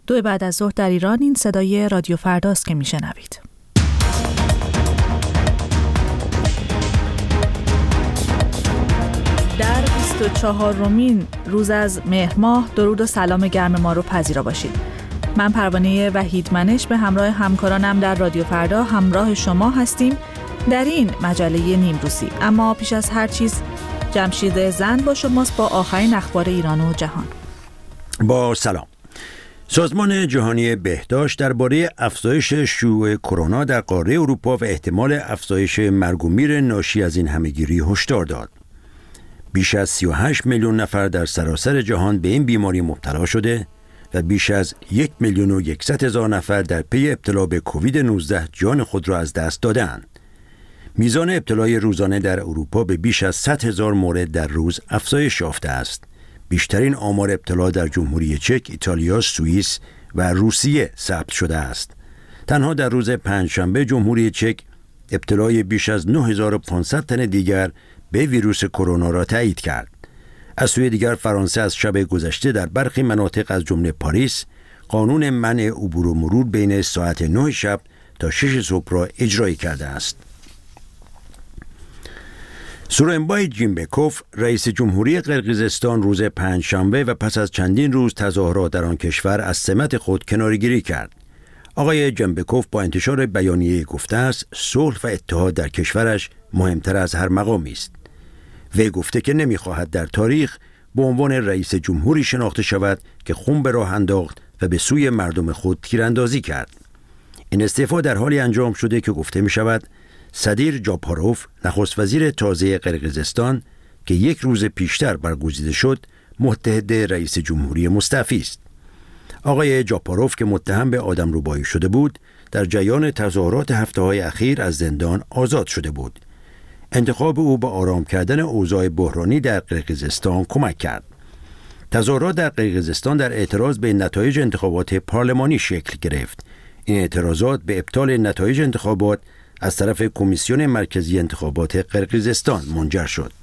2 بعد از ظهر در ایران. این صدای رادیو فرداست که میشنوید. در 24مین روز از مهر ماه درود و سلام گرم ما رو پذیرا باشید. من پروانه وحیدمنش به همراه همکارانم در رادیو فردا همراه شما هستیم در این مجله نیمروزی. اما پیش از هر چیز جمشید زند با شماست با آخرین اخبار ایران و جهان. با سلام. سازمان جهانی بهداشت درباره افزایش شیوع کرونا در قاره اروپا و احتمال افزایش مرگ و میر ناشی از این همهگیری هشدار داد. بیش از 38 میلیون نفر در سراسر جهان به این بیماری مبتلا شده و بیش از 1,100,000 نفر در پی ابتلا به کووید 19 جان خود را از دست دادند. میزان ابتلای روزانه در اروپا به بیش از 100,000 مورد در روز افزایش یافته است. بیشترین آمار ابتلا در جمهوری چک، ایتالیا، سوئیس و روسیه ثبت شده است. تنها در روز پنجشنبه جمهوری چک ابتلای بیش از 9500 تن دیگر به ویروس کرونا را تایید کرد. از سوی دیگر فرانسه از شب گذشته در برخی مناطق از جمله پاریس قانون منع عبور و مرور بین ساعت 9 شب تا 6 صبح را اجرایی کرده است. سورنبای جینبکوف رئیس جمهوری قرقیزستان روز پنجشنبه و پس از چندین روز تظاهرات در آن کشور از سمت خود کناره‌گیری کرد. آقای جینبکوف با انتشار بیانیه گفته است صلح و اتحاد در کشورش مهمتر از هر مقامی است. وی گفته که نمی‌خواهد در تاریخ به عنوان رئیس جمهوری شناخته شود که خون به راه انداخت و به سوی مردم خود تیراندازی کرد. این استعفا در حالی انجام شده که گفته می‌شود سدیر جاپاروف نخست وزیر تازه قرقیزستان که 1 روز پیشتر برگزیده شد متحد رئیس جمهوری مستعفی است. آقای جاپاروف که متهم به آدمربایی شده بود در جریان تظاهرات هفته‌های اخیر از زندان آزاد شده بود. انتخاب او به آرام کردن اوضاع بحرانی در قرقیزستان کمک کرد. تظاهرات در قرقیزستان در اعتراض به نتایج انتخابات پارلمانی شکل گرفت. این اعتراضات به ابطال نتایج انتخابات از طرف کمیسیون مرکزی انتخابات قرقیزستان منجر شد.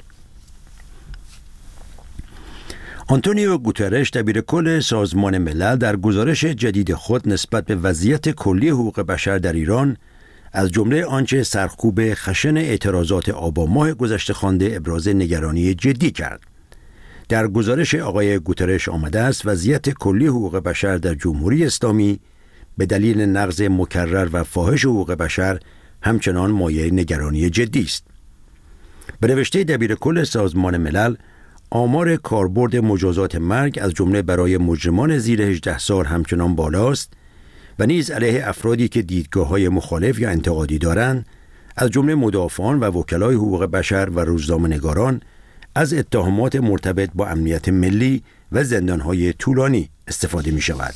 آنتونیو گوترش دبیرکل سازمان ملل در گزارش جدید خود نسبت به وضعیت کلی حقوق بشر در ایران از جمله آنچه سرکوب خشن اعتراضات آبان ماه گذشته خوانده ابراز نگرانی جدی کرد. در گزارش آقای گوترش آمده است وضعیت کلی حقوق بشر در جمهوری اسلامی به دلیل نقض مکرر و فاحش حقوق بشر همچنان مایه نگرانی جدی است. به نوشته دبیرکل سازمان ملل آمار کاربرد مجازات مرگ از جمله برای مجرمان زیر 18 سال همچنان بالاست و نیز علیه افرادی که دیدگاه‌های مخالف یا انتقادی دارند از جمله مدافعان و وکلای حقوق بشر و روزنامه‌نگاران از اتهامات مرتبط با امنیت ملی و زندان‌های طولانی استفاده می‌شود.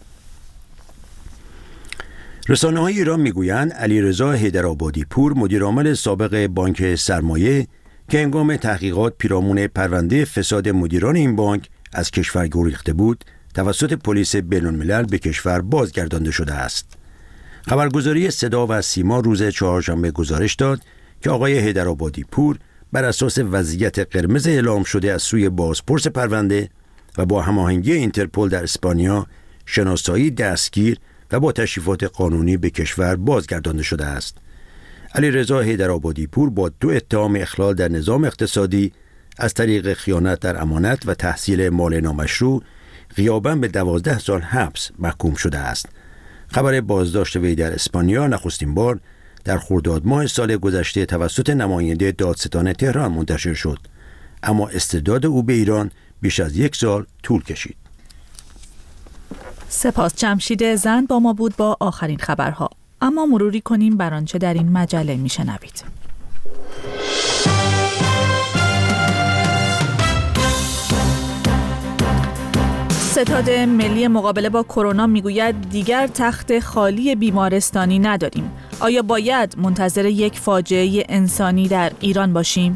رسانه‌های ایران می‌گویند علیرضا حیدرآبادی پور مدیرعامل سابق بانک سرمایه که هنگام تحقیقات پیرامون پرونده فساد مدیران این بانک از کشور گریخته بود توسط پلیس بین‌الملل به کشور بازگردانده شده است. خبرگزاری صدا و سیما روز چهارشنبه گزارش داد که آقای حیدرآبادی پور بر اساس وضعیت قرمز اعلام شده از سوی بازپرس پرونده و با هماهنگی اینترپل در اسپانیا شناسایی دستگیر و با تشریفات قانونی به کشور بازگردانده شده است. علیرضا حیدرآبادی پور با 2 اتهام اخلال در نظام اقتصادی از طریق خیانت در امانت و تحصیل مال نامشروع غیاباً به 12 سال حبس محکوم شده است. خبر بازداشت وی در اسپانیا نخستین بار در خرداد ماه سال گذشته توسط نماینده دادستان تهران منتشر شد، اما استرداد او به ایران بیش از 1 سال طول کشید. سپاس جمشید زند با ما بود با آخرین خبرها. اما مروری کنیم بر آنچه در این مجله میشنوید. ستاد ملی مقابله با کرونا میگوید دیگر تخت خالی بیمارستانی نداریم. آیا باید منتظر یک فاجعه انسانی در ایران باشیم؟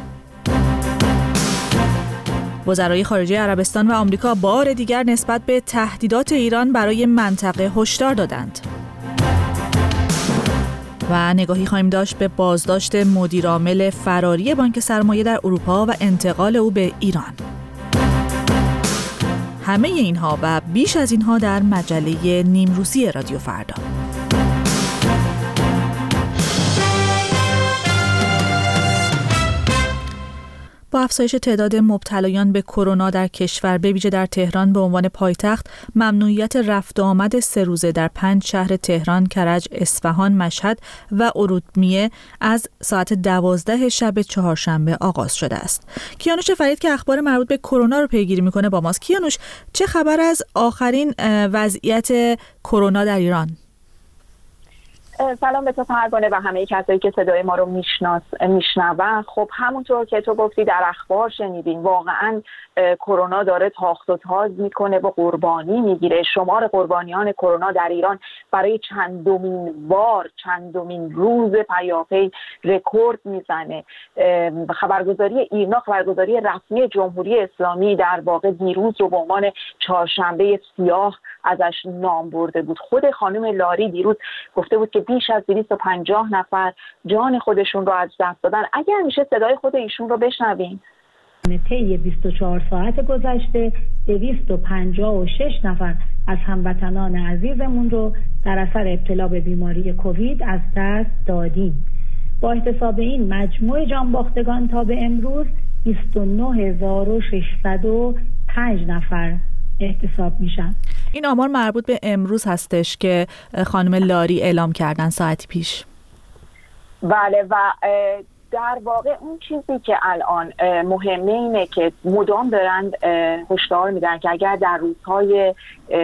وزرای خارجه عربستان و آمریکا بار دیگر نسبت به تهدیدات ایران برای منطقه هشدار دادند. و نگاهی خواهیم داشت به بازداشت مدیرعامل فراری بانک سرمایه در اروپا و انتقال او به ایران. همه اینها و بیش از اینها در مجله نیمروزی رادیو فردا. با افزایش تعداد مبتلایان به کرونا در کشور به ویژه در تهران به عنوان پایتخت، ممنوعیت رفت و آمد 3 روزه در 5 شهر تهران، کرج، اصفهان، مشهد و ارومیه از ساعت 12 شب چهارشنبه آغاز شده است. کیانوش فرید که اخبار مربوط به کرونا رو پیگیری میکنه با ماست. کیانوش، چه خبر از آخرین وضعیت کرونا در ایران؟ سلام به تو پروانه و همه کسایی که صدای ما رو میشنون. خب همونطور که تو گفتی در اخبار شنیدیم، واقعا کرونا داره تاخت و تاز میکنه و قربانی میگیره. شمار قربانیان کرونا در ایران برای چندمین روز پیاپی رکورد میزنه. خبرگزاری ایرنا، خبرگزاری رسمی جمهوری اسلامی، در واقع دیروز رو به عنوان چهارشنبه سیاه ازش نام برده بود. خود خانم لاری دیروز گفته بود که بیش از 250 نفر جان خودشون رو از دست دادن. اگر میشه صدای خود ایشون رو بشنویم. طی 24 ساعت گذشته 256 نفر از هموطنان عزیزمون رو در اثر ابتلا به بیماری کووید از دست دادیم. با احتساب این مجموع جانباختگان تا به امروز 29605 نفر احتساب میشن. این آمار مربوط به امروز هستش که خانم لاری اعلام کردن ساعتی پیش. بله، و در واقع اون چیزی که الان مهمه اینه که مدام دارند هشدار میدن که اگر در روزهای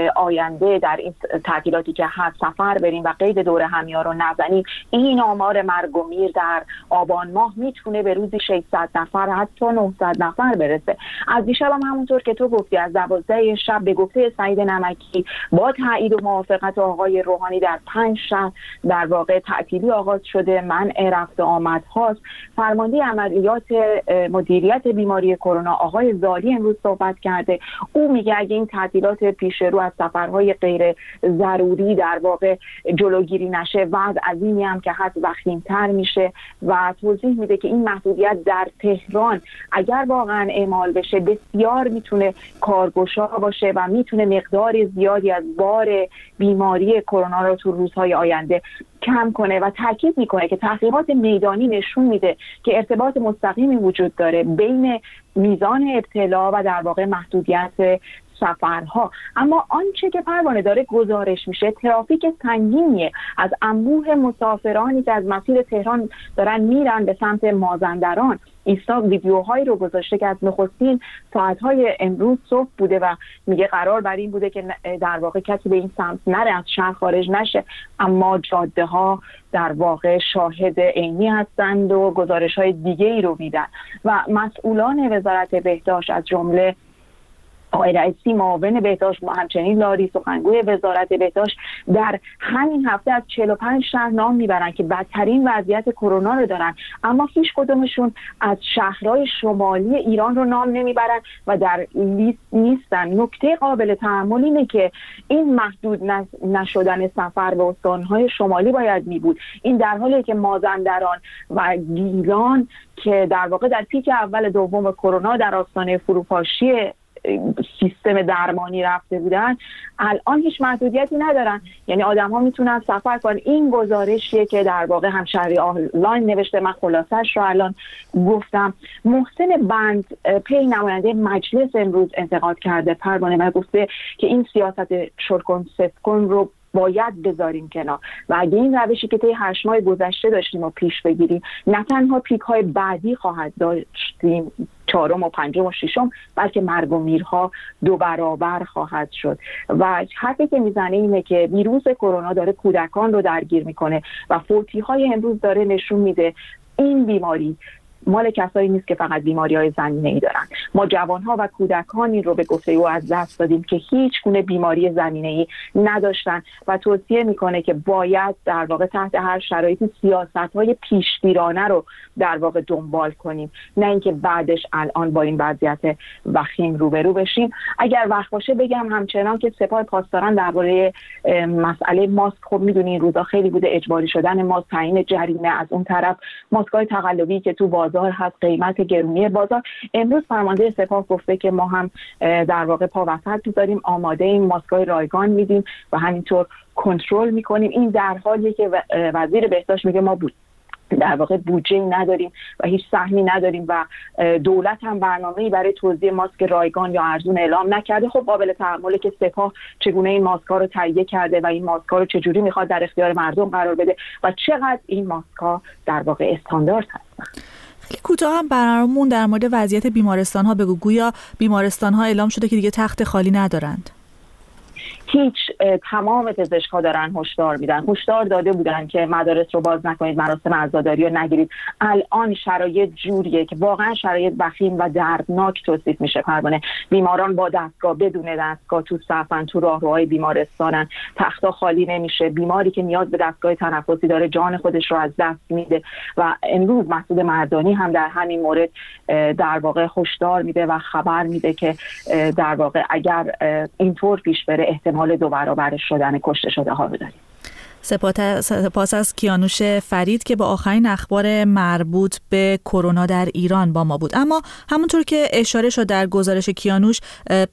آینده در این تعطیلاتی که هست سفر بریم و قید دور همیار رو نزنیم، این آمار مرگ و میر در آبان ماه میتونه به روزی 600 نفر حتی 900 نفر برسه. از دیشب هم همونطور که تو گفتی از 12 شب به گفته سعید نمکی با تایید و موافقت آقای روحانی در 5 شهر در واقع تعطیلی آغاز شده، منع رفت و آمد هاست. فرمانده عملیات مدیریت بیماری کرونا آقای زالی امروز صحبت کرده. او میگه اگه این تعطیلات پیش رو از سفرهای غیر ضروری در واقع جلوگیری نشه، وضع عظیمی هم که هست وخیم‌تر میشه و توضیح میده که این محدودیت در تهران اگر واقعا اعمال بشه بسیار میتونه کارگشا باشه و میتونه مقدار زیادی از بار بیماری کرونا رو تو روزهای آینده کم کنه و تاکید میکنه که تحقیقات میدانی نشون میده که ارتباط مستقیمی وجود داره بین میزان ابتلا و در واقع محدودیت سفرها. اما آنچه که پروانه داره گزارش میشه ترافیک سنگینیه از انبوه مسافرانی که از مسیر تهران دارن میرن به سمت مازندران. ایستا ویدیوهایی رو گذاشته که از نخستین ساعتهای امروز صبح بوده و میگه قرار بر این بوده که در واقع کسی به این سمت نره، از شهر خارج نشه، اما جاده ها در واقع شاهد عینی هستند و گزارش های دیگه ای رو میدن و مسئولان وزارت بهداشت از جمله آقای رئیسی معاون بهداشت و همچنین لاری سخنگوی وزارت بهداشت در همین هفته از 45 شهر نام میبرن که بدترین وضعیت کرونا رو دارن، اما هیچ کدومشون از شهرهای شمالی ایران رو نام نمیبرن و در لیست نیستن. نکته قابل تأمل اینه که این محدود نشدن سفر به استانهای شمالی باید میبود. این در حالی که مازندران و گیلان که در واقع در پیک اول دوم کرونا در آستانه فروپاشی سیستم درمانی رفته بودن، الان هیچ محدودیتی ندارن، یعنی آدم ها میتونن سفر کنن. این گزارشیه که در واقع همشهری آنلاین نوشته، من خلاصش رو الان گفتم. محسن بندپی نماینده مجلس امروز انتقاد کرده پروانه و گفته که این سیاست شرکن سفکن رو باید بذاریم کنار و اگه این روشی که طی 8 ماه گذشته داشتیم و پیش بگیریم، نه تنها پیک های بعدی خواهد داشتیم 4 و 5 و 6، بلکه مرگ و میرها 2 برابر خواهد شد. و حرفی که میزنه اینه که ویروس کرونا داره کودکان رو درگیر میکنه و فوتی های امروز داره نشون میده این بیماری مال کسایی نیست که فقط بیماری‌های زمینه‌ای دارن. ما جوان‌ها و کودکانی رو به گفته او از دست دادیم که هیچ گونه بیماری زمینه‌ای نداشتن و توصیه میکنه که باید در واقع تحت هر شرایطی سیاست‌های پیشگیرانه رو در واقع دنبال کنیم، نه اینکه بعدش الان با این وضعیت وخیم روبرو بشیم. اگر وقت باشه بگم همچنان که سپاه پاسداران درباره مسئله ماسک، خب میدونین این روزا خیلی بوده اجباری شدن ماسک، تعیین جریمه، از اون طرف ماسک‌های تقلبی که تو بازار هست، قیمت گرونی بازار. امروز فرمانده سپاه گفته که ما هم در واقع پا وسط می‌ذاریم، آماده این ماسک‌های رایگان میدیم و همینطور کنترل می‌کنیم. این در حالیه که وزیر بهداشت میگه ما در واقع بودجه نداریم و هیچ سهمی نداریم و دولت هم برنامه‌ای برای توزیع ماسک رایگان یا ارزون اعلام نکرده. خب قابل تأمله که سپاه چگونه این ماسک‌ها رو تهیه کرده و این ماسک‌ها رو چجوری میخواد در اختیار مردم قرار بده و چقدر این ماسک‌ها در واقع استاندارد هستن. خیلی کوتاه هم برنامه‌مون در مورد وضعیت بیمارستان‌ها بگو. گویا بیمارستان‌ها اعلام شده که دیگه تخت خالی ندارند. هیچ، تمام پزشک‌ها دارن هشدار میدن، هشدار داده بودن که مدارس رو باز نکنید، مراسم عزاداری رو نگیرید. الان شرایط جوریه که واقعا شرایط وخیم و دردناک توصیف میشه. پروانه، بیماران با دستگاه بدون دستگاه تو صفن، تو راهروهای بیمارستانن، تخت‌ها خالی نمیشه. بیماری که نیاز به دستگاه تنفسی داره جان خودش رو از دست میده و امروز مسعود مردانی هم در همین مورد در واقع هشدار میده و خبر میده که در واقع اگر اینطور پیش بره احتمال 2 برابر شدن کشته شده ها رو داریم. سپاس از کیانوش فرید که با آخرین اخبار مربوط به کرونا در ایران با ما بود. اما همونطور که اشاره شد در گزارش کیانوش،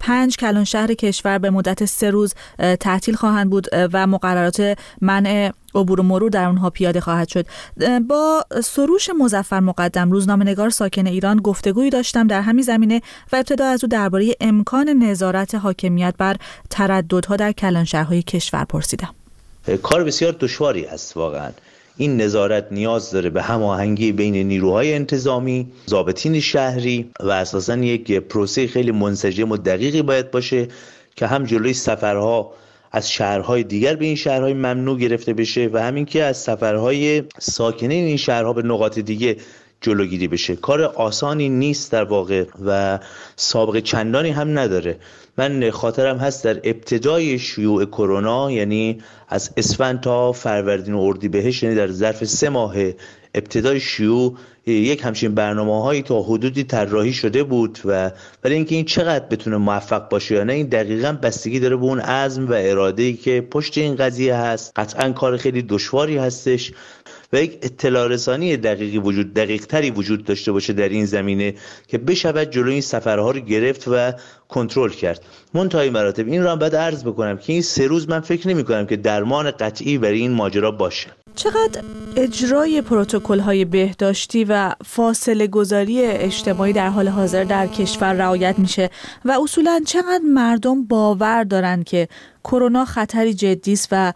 5 کلان شهر کشور به مدت 3 روز تعطیل خواهند بود و مقررات منع عبور و مرور در اونها پیاده خواهد شد. با سروش مظفر مقدم، روزنامه‌نگار ساکن ایران، گفتگویی داشتم در همین زمینه و ابتدا از او درباره امکان نظارت حاکمیت بر ترددها در کلان شهرهای کشور پرسیدم. کار بسیار دشواری است واقعا. این نظارت نیاز داره به هماهنگی بین نیروهای انتظامی، ضابطین شهری و اساساً یک پروسه خیلی منسجم و دقیقی باید باشه که هم جلوی سفرها از شهرهای دیگر به این شهرهای ممنوع گرفته بشه و همین که از سفرهای ساکنین این شهرها به نقاط دیگه جلوگیری بشه. کار آسانی نیست در واقع و سابقه چندانی هم نداره. من خاطرم هست در ابتدای شیوع کرونا، یعنی از اسفند تا فروردین و اردیبهشت، یعنی در ظرف 3 ماه ابتدای شیوع، یک همچین برنامه‌هایی تا حدودی طراحی شده بود و ولی اینکه این چقدر بتونه موفق باشه یا نه، این دقیقاً بستگی داره به اون عزم و اراده‌ای که پشت این قضیه هست. قطعاً کار خیلی دشواری هستش و یک اطلاع رسانی دقیق‌تری وجود داشته باشه در این زمینه که بشود جلوی این سفرها رو گرفت و کنترل کرد. منتهای مراتب این رو هم باید عرض بکنم که این 3 روز من فکر نمی‌کنم که درمان قطعی برای این ماجرا باشه. چقدر اجرای پروتکل‌های بهداشتی و فاصله گذاری اجتماعی در حال حاضر در کشور رعایت میشه و اصولاً چقدر مردم باور دارن که کرونا خطری جدی است و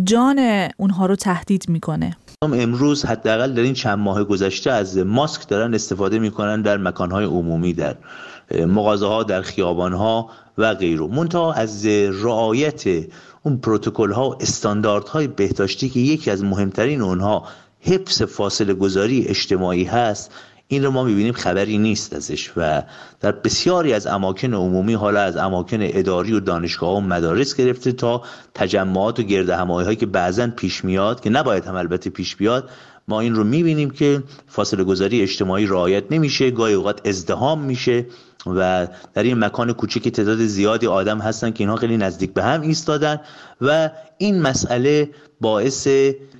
جان اونها رو تهدید میکنه؟ امروز حداقل در این چند ماه گذشته از ماسک دارن استفاده میکنن در مکانهای عمومی، در مغازه‌ها، در خیابان‌ها و غیره. منتها از رعایت اون پروتکل‌ها و استانداردهای بهداشتی که یکی از مهمترین اونها حفظ فاصله گذاری اجتماعی هست، این رو ما می‌بینیم خبری نیست ازش و در بسیاری از اماکن عمومی، حالا از اماکن اداری و دانشگاه و مدارس گرفته تا تجمعات و گردهمایی‌هایی که بعضن پیش میاد که نباید هم البته پیش بیاد، ما این رو می‌بینیم که فاصله گذاری اجتماعی رعایت نمیشه، گاهی اوقات ازدحام میشه و در این مکان کوچکی تعداد زیادی آدم هستن که اینها خیلی نزدیک به هم ایستادن و این مسئله باعث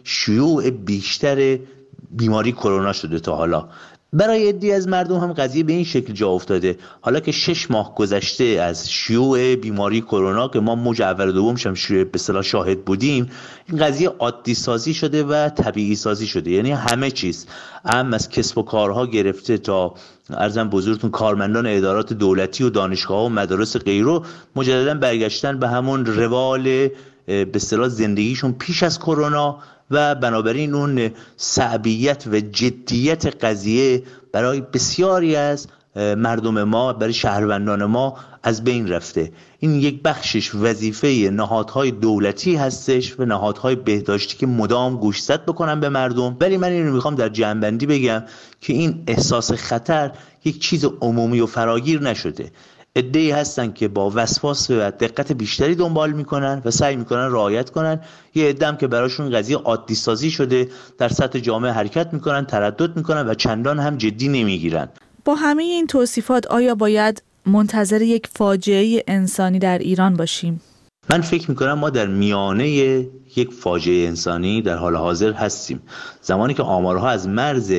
شیوع بیشتر بیماری کرونا شده تا حالا. برای عده‌ای از مردم هم قضیه به این شکل جا افتاده، حالا که 6 ماه گذشته از شیوع بیماری کرونا که ما موج اول و دومش هم به اصطلاح شاهد بودیم، این قضیه عادی سازی شده و طبیعی سازی شده. یعنی همه چیز، هم از کسب و کارها گرفته تا عرضم بزرگتون کارمندان ادارات دولتی و دانشگاه و مدارس غیره، مجددا برگشتن به همون روال به اصطلاح زندگیشون پیش از کرونا و بنابراین اون صعبیت و جدیت قضیه برای بسیاری از مردم ما، برای شهروندان ما از بین رفته. این یک بخشش وظیفه نهادهای دولتی هستش و نهادهای بهداشتی که مدام گوشزد بکنن به مردم، ولی من این رو میخوام در جمع‌بندی بگم که این احساس خطر یک چیز عمومی و فراگیر نشده. عده‌ای هستن که با وسواس و دقت بیشتری دنبال میکنن و سعی میکنن رعایت کنن، یه عده هم که براشون قضیه عادی سازی شده در سطح جامعه حرکت میکنن، تردد میکنن و چندان هم جدی نمیگیرن. با همه این توصیفات آیا باید منتظر یک فاجعه انسانی در ایران باشیم؟ من فکر میکنم ما در میانه یک فاجعه انسانی در حال حاضر هستیم. زمانی که آمارها از مرز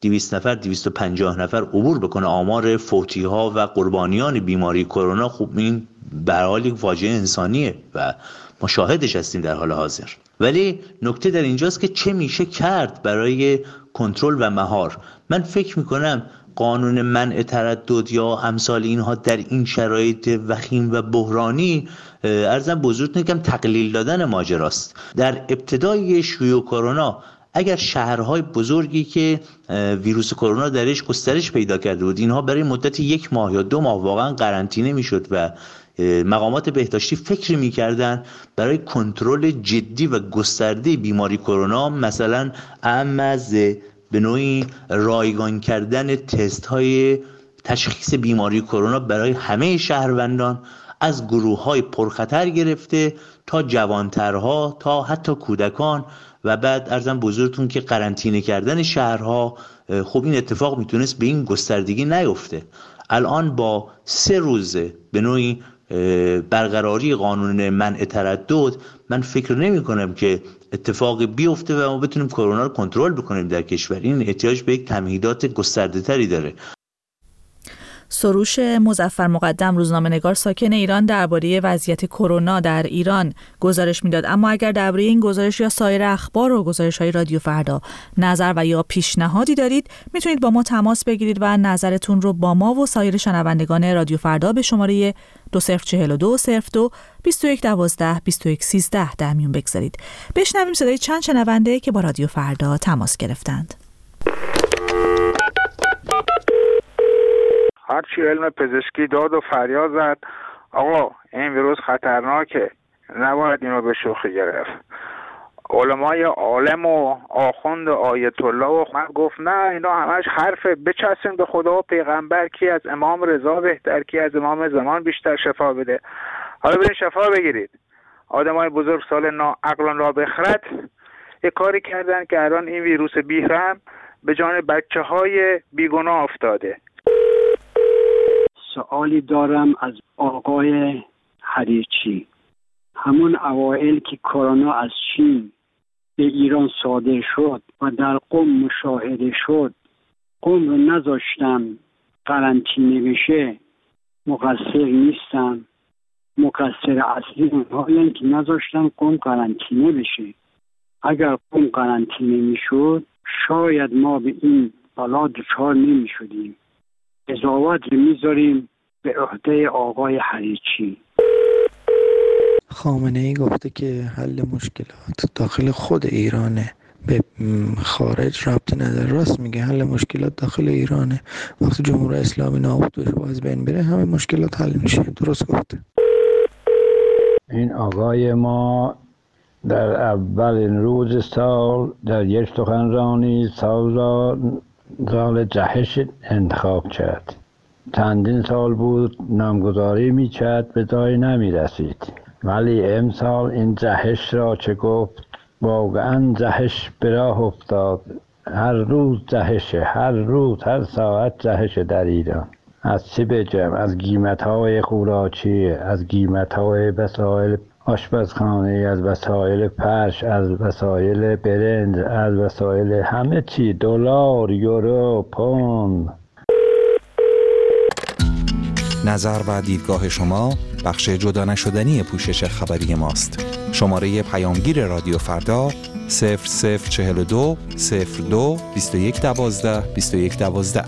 200 نفر 250 نفر عبور بکنه آمار فوتی ها و قربانیان بیماری کرونا، خب این به هر حال یک فاجعه انسانیه و ما شاهدش هستیم در حال حاضر. ولی نکته در اینجاست که چه میشه کرد برای کنترل و مهار. من فکر میکنم قانون منع تردد یا امثال اینها در این شرایط وخیم و بحرانی عرضم بزرگتون کم تقلیل دادن ماجراست. در ابتدای شیوع کرونا اگر شهرهای بزرگی که ویروس کرونا درش گسترش پیدا کرده بود اینها برای مدت 1 ماه یا 2 ماه واقعا قرنطینه میشد و مقامات بهداشتی فکر میکردن برای کنترل جدی و گسترده بیماری کرونا، مثلا اهم از به نوعی رایگان کردن تست های تشخیص بیماری کرونا برای همه شهروندان، از گروه های پرخطر گرفته تا جوانترها تا حتی کودکان، و بعد عرضم بزرگتون که قرنطینه کردن شهرها، خب این اتفاق میتونست به این گستردگی نیفته. الان با 3 روز به نوعی برقراری قانون منع تردد من فکر نمی کنم که اتفاقی بیفته و ما بتونیم کرونا رو کنترل بکنیم در کشور. این احتیاج به یک تمهیدات گسترده تری داره. سروش مظفر مقدم، روزنامه‌نگار ساکن ایران، درباره وضعیت کرونا در ایران گزارش میداد. اما اگر درباره این گزارش یا سایر اخبار و گزارش‌های رادیو فردا نظر و یا پیشنهادی دارید، میتونید با ما تماس بگیرید و نظرتون رو با ما و سایر شنوندگان رادیو فردا به شماره 2042 02 2112 2113 در میون بگذارید. بشنویم صدای چند شنونده که با رادیو فردا تماس گرفتند. هرچی علم پزشکی داد و فریاد زد آقا این ویروس خطرناکه، نباید اینو به شوخی گرفت. علمای عالم و آخوند و آیت الله و من گفت نه اینا همش حرفه، بچسبیم به خدا و پیغمبر، کی از امام رضا بهتر، کی از امام زمان بیشتر شفا بده. حالا برین شفا بگیرید. آدمای بزرگ سال عقلان را بخرد یه کاری کردن که الان این ویروس بیرحم به جان بچه‌های بیگناه افتاده. سوالی دارم از آقای حریچی. همون اوائل که کرونا از چین به ایران صادر شد و در قم مشاهده شد، قم رو نذاشتن قرنطینه بشه، مقصر نیستن. مقصر اصلی اونهایی که نذاشتن قم قرنطینه بشه. اگر قم قرنطینه میشد شاید ما به این بلا دچار نمیشدیم. قضاوت رو میذاریم به عهده آقای حریچی. خامنه‌ای گفته که حل مشکلات داخل خود ایرانه، به خارج ربطی نداره. راست میگه، حل مشکلات داخل ایرانه. وقتی جمهوری اسلامی نابود بشه و از بین بره همه مشکلات حل میشه. درست گفته. این آقای ما در اول روز سال در یک سخنرانی سال جهش انتخاب کرد. چندین سال بود نامگذاری میکرد، به جایی نمیرسید. ولی امسال این جهش را چه گفت، واقعا جهش به راه افتاد. هر روز جهشه، هر روز هر ساعت جهشه در ایران. از چی بگم؟ از قیمت‌های خوراکی، از قیمت‌های وسایل آشپزخانه، از وسایل فرش، از وسایل برنج، از وسایل همه چی، دلار، یورو، پوند. نظر و دیدگاه شما بخش جدا نشدنی پوشش خبری ماست. شماره پیامگیر رادیو فردا 0042 02 2112 2112.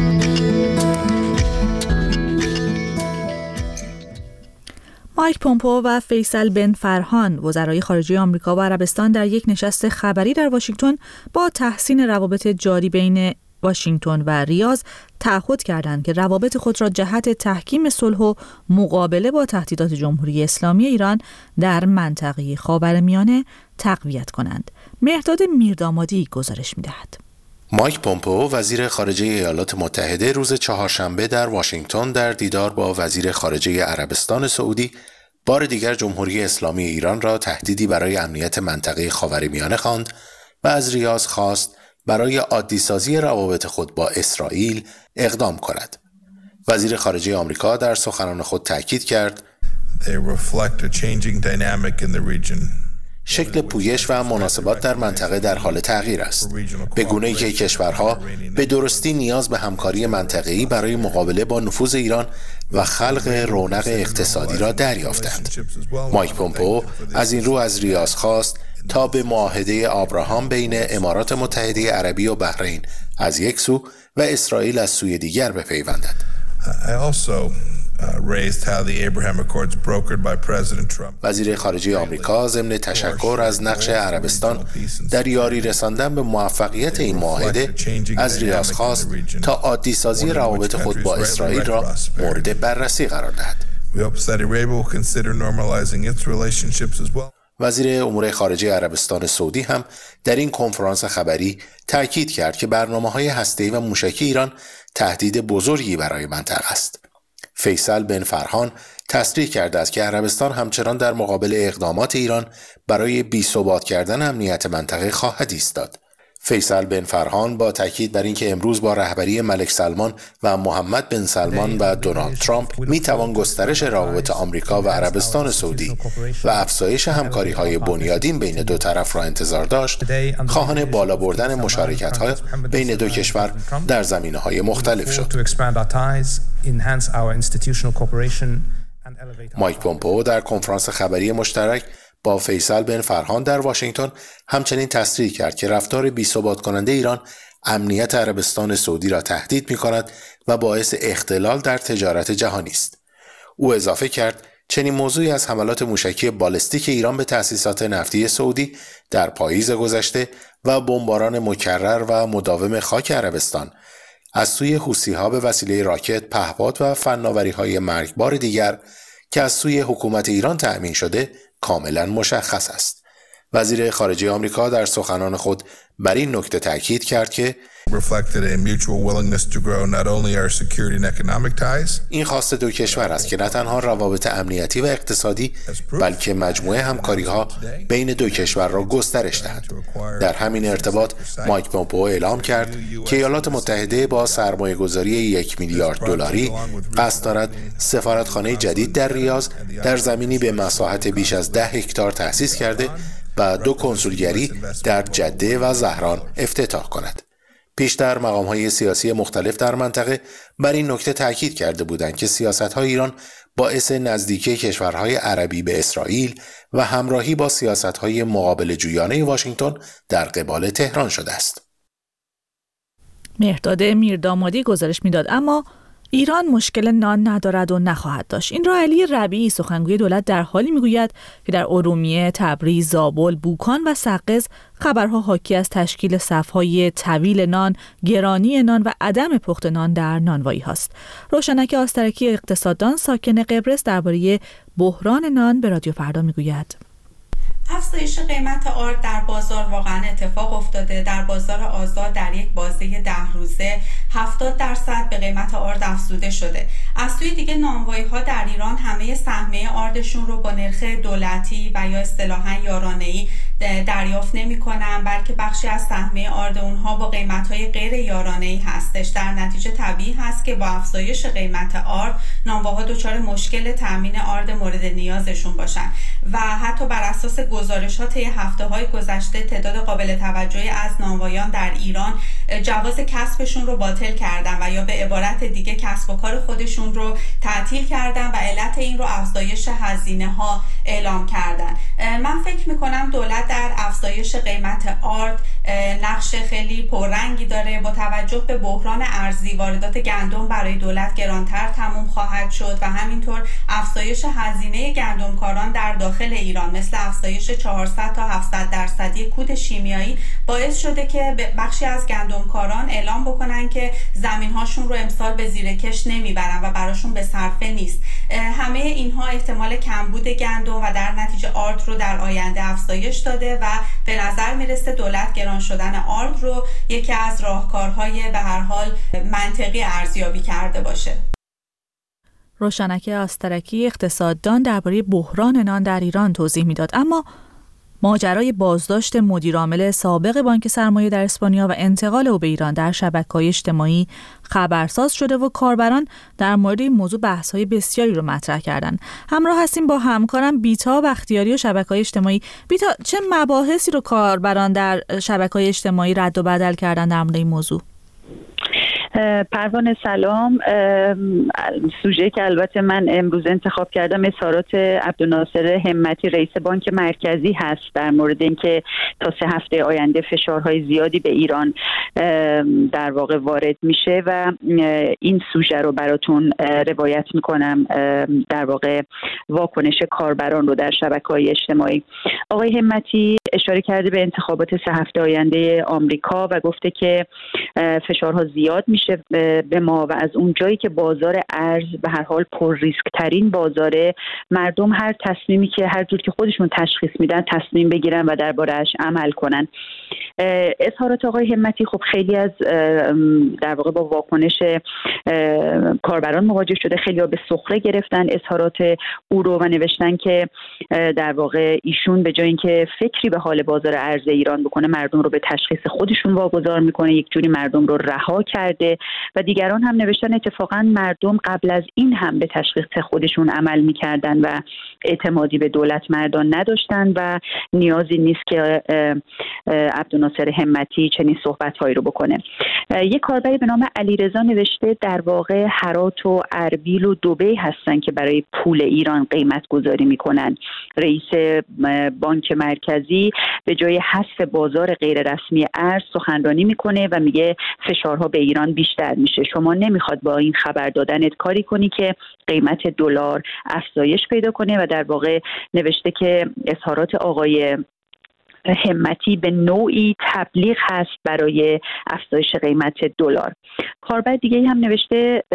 مایک پومپئو و فیصل بن فرهان، وزرای خارجه آمریکا و عربستان، در یک نشست خبری در واشنگتن با تحسین روابط جاری بین واشنگتن و ریاض تعهد کردند که روابط خود را جهت تحکیم صلح و مقابله با تهدیدات جمهوری اسلامی ایران در منطقه خاورمیانه تقویت کنند. مهرداد میردامادی گزارش می‌دهد. مایک پومپئو وزیر خارجه ایالات متحده روز چهارشنبه در واشنگتن در دیدار با وزیر خارجه عربستان سعودی بار دیگر جمهوری اسلامی ایران را تهدیدی برای امنیت منطقه خاورمیانه خواند و از ریاض خواست برای عادی‌سازی روابط خود با اسرائیل اقدام کند. وزیر خارجه آمریکا در سخنان خود تاکید کرد: شکل پویش و مناسبات در منطقه در حال تغییر است، به گونه‌ای که کشورها به درستی نیاز به همکاری منطقه‌ای برای مقابله با نفوذ ایران و خلق رونق اقتصادی را دریافتند. مایک پومپئو از این رو از ریاض خواست تا به معاهده آبراهام بین امارات متحده عربی و بحرین از یک سو و اسرائیل از سوی دیگر بپیوندد. وزیر خارجه آمریکا ضمن تشکر از نقش عربستان در یاری رساندن به موفقیت این معاهده از ریاض خواست تا عادی سازی روابط خود با اسرائیل را مورد بررسی قرار دهد. وزیر امور خارجه عربستان سعودی هم در این کنفرانس خبری تاکید کرد که برنامه‌های هسته‌ای و موشکی ایران تهدید بزرگی برای منطقه است. فیصل بن فرحان تصریح کرده است که عربستان همچنان در مقابل اقدامات ایران برای بی‌ثبات کردن امنیت منطقه خواهد ایستاد. فیصل بن فرحان با تاکید بر اینکه امروز با رهبری ملک سلمان و محمد بن سلمان و دونالد ترامپ میتوان گسترش روابط آمریکا و عربستان سعودی و افزایش همکاری‌های بنیادین بین دو طرف را انتظار داشت، خواهان بالا بردن مشارکت‌ها بین دو کشور در زمینه‌های مختلف شد. مایک پومپئو در کنفرانس خبری مشترک با فیصل بن فرحان در واشنگتن همچنین تصریح کرد که رفتار بی‌ثبات کننده ایران امنیت عربستان سعودی را تهدید می‌کند و باعث اختلال در تجارت جهانی است. او اضافه کرد چنین موضوعی از حملات موشکی بالستیک ایران به تأسیسات نفتی سعودی در پاییز گذشته و بمباران مکرر و مداوم خاک عربستان از سوی حوثی‌ها به وسیله راکت، پهپاد و فناوری‌های مرگبار دیگر که از سوی حکومت ایران تأمین شده کاملا مشخص است. وزیر خارجه آمریکا در سخنان خود بر این نکته تاکید کرد که این خواست دو کشور است که نه تنها روابط امنیتی و اقتصادی بلکه مجموعه همکاری‌ها بین دو کشور را گسترش دهد. در همین ارتباط مایک پومپئو اعلام کرد که ایالات متحده با سرمایه‌گذاری 1 میلیارد دلاری قصد دارد سفارتخانه جدید در ریاض در زمینی به مساحت بیش از 10 هکتار تأسیس کرده و 2 کنسولگری در جده و زهران افتتاح کند. پیشتر مقام‌های سیاسی مختلف در منطقه بر این نکته تاکید کرده بودند که سیاست‌های ایران باعث نزدیکی کشورهای عربی به اسرائیل و همراهی با سیاست‌های مقابل جویانه واشنگتن در قبال تهران شده است. مهرداد میردامادی گزارش میداد. اما ایران مشکل نان ندارد و نخواهد داشت. این را علی ربیعی سخنگوی دولت در حالی میگوید که در ارومیه، تبریز، زابل، بوکان و سقز خبرها حاکی از تشکیل صف‌های طویل نان، گرانی نان و عدم پخت نان در نانوایی هاست. روشنک آسترکی اقتصاددان ساکن قبرس درباره بحران نان به رادیو فردا میگوید. افزایش قیمت آرد در بازار واقعا اتفاق افتاده. در بازار آزاد در یک بازه 10 روزه 70% به قیمت آرد افزوده شده. از سوی دیگه نانوایی‌ها در ایران همه سهمیه آردشون رو با نرخ دولتی و یا اصطلاحاً یارانه‌ای دریافت نمی‌کنن، بلکه بخشی از سهمیه آرد اونها با قیمت‌های غیر یارانه‌ای هستش. در نتیجه طبیعی هست که با افزایش قیمت آرد نانواها دچار مشکل تامین آرد مورد نیازشون باشن و حتی بر اساس گزارشات طی هفته‌های گذشته تعداد قابل توجهی از نانوایان در ایران جواز کسبشون رو باطل کردن و یا به عبارت دیگه کسب و کار خودشون رو تعطیل کردن و علت این رو افزایش هزینه‌ها اعلام کردن. من فکر می‌کنم دولت در افزایش قیمت آرد نقش خیلی پررنگی داره. با توجه به بحران ارزی واردات گندم برای دولت گرانتر تموم خواهد شد و همینطور افزایش هزینه گندمکاران در داخل ایران مثل افزایش 400 تا 700% کود شیمیایی باعث شده که بخشی از گندمکاران اعلام بکنن که زمین‌هاشون رو امسال به زیرکش نمیبرن و براشون به صرفه نیست. همه اینها احتمال کمبود گندم و در نتیجه آرد رو در آینده افزایش داده و به نظر میرسه دولت گران شدن آرد رو یکی از راهکارهای به هر حال منطقی ارزیابی کرده باشه. روشنک آسترکی اقتصاددان درباره بحران نان در ایران توضیح میداد. اما ماجرای بازداشت مدیرعامل سابق بانک سرمایه در اسپانیا و انتقال او به ایران در شبکه‌های اجتماعی خبرساز شده و کاربران در مورد این موضوع بحث‌های بسیاری رو مطرح کردن. همراه هستیم با همکارم بیتا بختیاری و شبکه‌های اجتماعی. بیتا، چه مباحثی رو کاربران در شبکه‌های اجتماعی رد و بدل کردن در مورد این موضوع؟ پروانه سلام. سوژه که البته من امروز انتخاب کردم اظهارات عبدالناصر همتی رئیس بانک مرکزی هست در مورد اینکه تا 3 هفته آینده فشارهای زیادی به ایران در واقع وارد میشه و این سوژه رو براتون روایت میکنم، در واقع واکنش کاربران رو در شبکه‌های اجتماعی. آقای همتی اشاره کرده به انتخابات 3 هفته آینده آمریکا و گفته که فشارها زیاد میشه به ما و از اون جایی که بازار ارز به هر حال پر ریسک ترین بازاره، مردم هر تصمیمی که هر جور که خودشون تشخیص میدن تصمیم بگیرن و درباره‌اش عمل کنن. اظهارات آقای همتی خب خیلی از در واقع با واکنش کاربران مواجه شده، خیلی ها به سخره گرفتن اظهارات او رو و نوشتن که در واقع ایشون به جای اینکه فکری به حال بازار ارز ایران بکنه، مردم رو به تشخیص خودشون واگذار میکنه، یک جوری مردم رو رها کرده. و دیگران هم نوشتن اتفاقا مردم قبل از این هم به تشخیص خودشون عمل میکردن و اعتمادی به دولت مردان نداشتن و نیازی نیست که عبدالناصر همتی چنین صحبت‌هایی رو بکنه. یک کاربری به نام علیرضا نوشته در واقع هرات و اربیل و دبی هستن که برای پول ایران قیمت گذاری میکنن. رئیس بانک مرکزی به جای حذف بازار غیر رسمی ارز سخنرانی میکنه و میگه فشارها به ایران بیشتر میشه. شما نمیخواد با این خبر دادنت کاری کنی که قیمت دلار افزایش پیدا کنه و در واقع نوشته که اظهارات آقای همتی به نوعی تبلیغ هست برای افزایش قیمت دلار. کاربر دیگه هم نوشته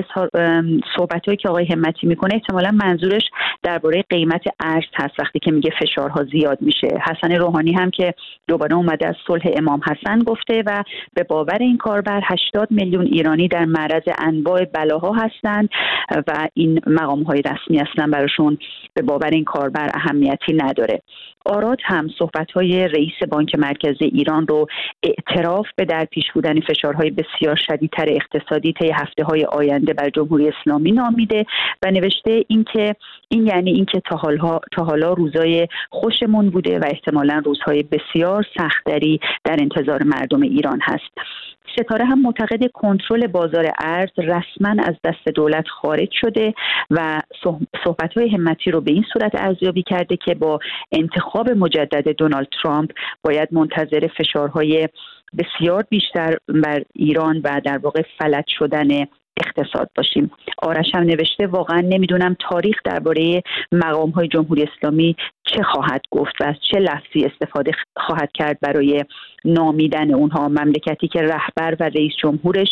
صحبتایی که آقای همتی میکنه احتمالاً منظورش درباره قیمت ارز هست وقتی که میگه فشارها زیاد میشه. حسن روحانی هم که دوباره اومده از صلح امام حسن گفته و به باور این کاربر 80 میلیون ایرانی در معرض انواع بلاها هستند و این مقام‌های رسمی اصلا براشون به باور این کاربر اهمیتی نداره. آراد هم صحبت‌های رئیس بانک مرکزی ایران رو اعتراف به در پیش بودن فشارهای بسیار شدیدتر اقتصادی طی هفته‌های آینده بر جمهوری اسلامی نامیده و نوشته این یعنی اینکه تا حالا روزهای خوشمون بوده و احتمالاً روزهای بسیار سخت‌تری در انتظار مردم ایران هست. ستاره هم معتقد کنترل بازار ارز رسما از دست دولت خارج شده و صحبت‌های همتی رو به این صورت ارزیابی کرده که با انتخاب مجدد دونالد ترامپ باید منتظر فشارهای بسیار بیشتر بر ایران و در واقع فلج شدن اقتصاد باشیم. آرش هم نوشته واقعا نمیدونم تاریخ درباره مقام‌های جمهوری اسلامی چه خواهد گفت و از چه لفظی استفاده خواهد کرد برای نامیدن اونها، مملکتی که رهبر و رئیس جمهورش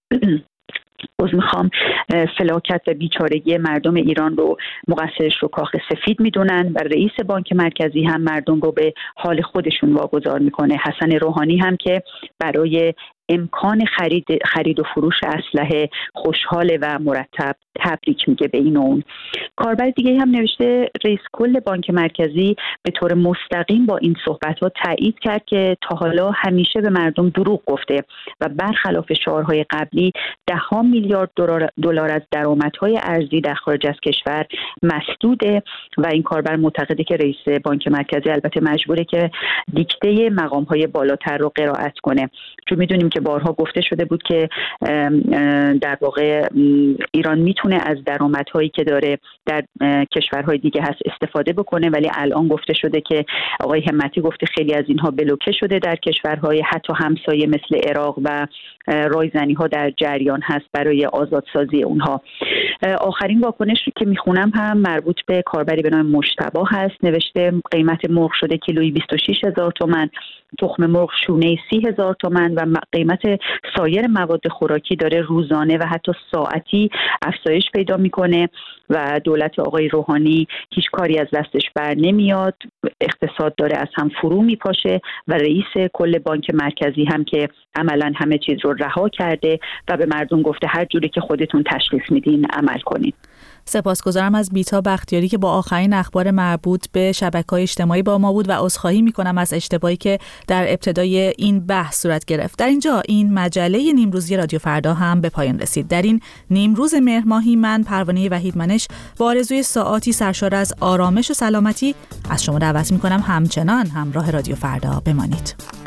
فلاکت و بیچارگی مردم ایران رو مقصرش رو کاخ سفید میدونن و رئیس بانک مرکزی هم مردم رو به حال خودشون واگذار میکنه. حسن روحانی هم که برای امکان خرید و فروش اسلحه خوشحال و مرتب تبریک میگه به این و اون. کاربر دیگه هم نوشته رئیس کل بانک مرکزی به طور مستقیم با این صحبت‌ها تایید کرد که تا حالا همیشه به مردم دروغ گفته و برخلاف شعارهای قبلی 10 میلیارد دلار از درآمدهای ارزی در خارج از کشور مسدوده و این کاربر معتقده که رئیس بانک مرکزی البته مجبوره که دیکته مقام‌های بالاتر رو قرائت کنه، چون میدونیم که بارها گفته شده بود که در واقع ایران میتونه از درآمدهایی که داره در کشورهای دیگه هست استفاده بکنه، ولی الان گفته شده که آقای همتی گفته خیلی از اینها بلوکه شده در کشورهای حتی همسایه مثل عراق و رایزنی‌ها در جریان هست برای آزادسازی اونها. آخرین واکنش که میخونم هم مربوط به کاربری به نام مجتبی هست. نوشته قیمت مرغ شده کیلویی 26,000 تومان، تخم مرغ شونه 30,000 تومان و قیمت سایر مواد خوراکی داره روزانه و حتی ساعتی افزایش پیدا میکنه و دولت آقای روحانی هیچ کاری از دستش بر نمیاد، اقتصاد داره از هم فرو میپاشه و رئیس کل بانک مرکزی هم که عملا همه چیز رو رها کرده و به مردم گفته هر جوری که خودتون تشخیص میدین عمل کنید. سپاسگزارم از بیتا بختیاری که با آخرین اخبار مربوط به شبکه‌های اجتماعی با ما بود و عذرخواهی می‌کنم از اشتباهی که در ابتدای این بحث صورت گرفت. در اینجا این مجله نیمروزی رادیو فردا هم به پایان رسید. در این نیمروز مهر ماهی من پروانه وحیدمنش با آرزوی ساعاتی سرشار از آرامش و سلامتی از شما دعوت می‌کنم همچنان همراه رادیو فردا بمانید.